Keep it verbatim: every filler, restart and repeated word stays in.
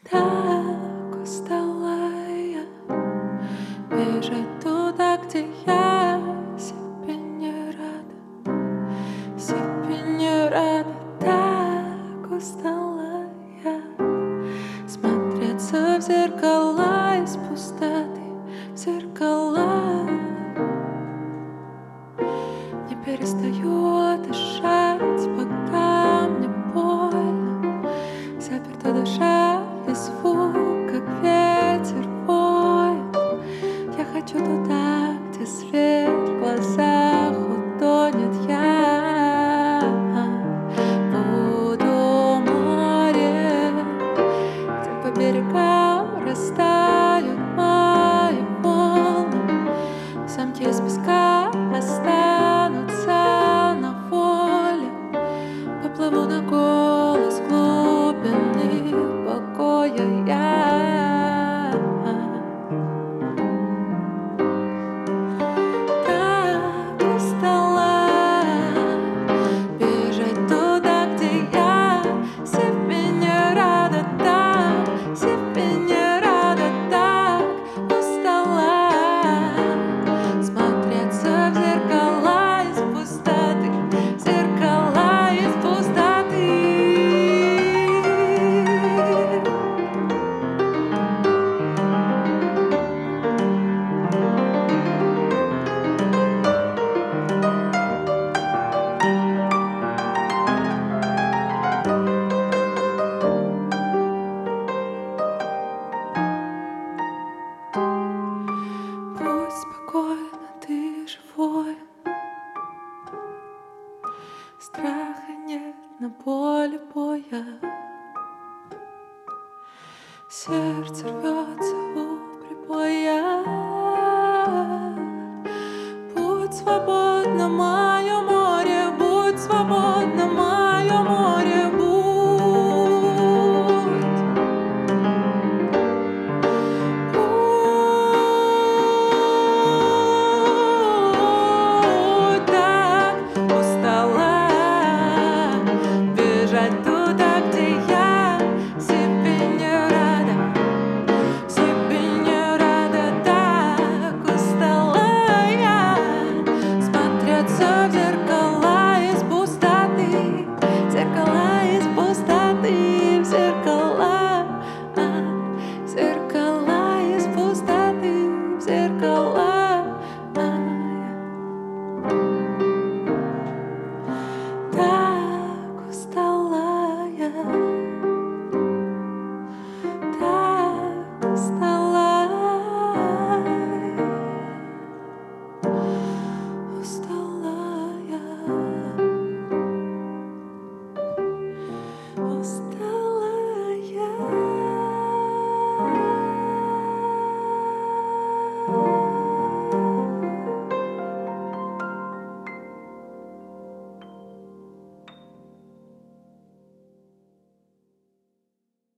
Так устала я бежать туда, где я себе не рада, себе не рада. Так устала я смотреться в зеркала из пустоты, в зеркала. Не перестаю дышать, пока мне больно. Заперта душа и звук, как ветер воет. Я хочу туда, где свет в глазах утонет. Я буду море, где по берегам растают мои волны. Замки из песка останутся на воле. Поплыву на голос глубины покоя я. Так устала бежать туда, где я себе не рада. Так себе не рада. Так устала смотреться в зеркала из пустоты, в зеркала из пустоты. Будь спокойна, ты живой. Страха нет на поле боя. Сердце рвется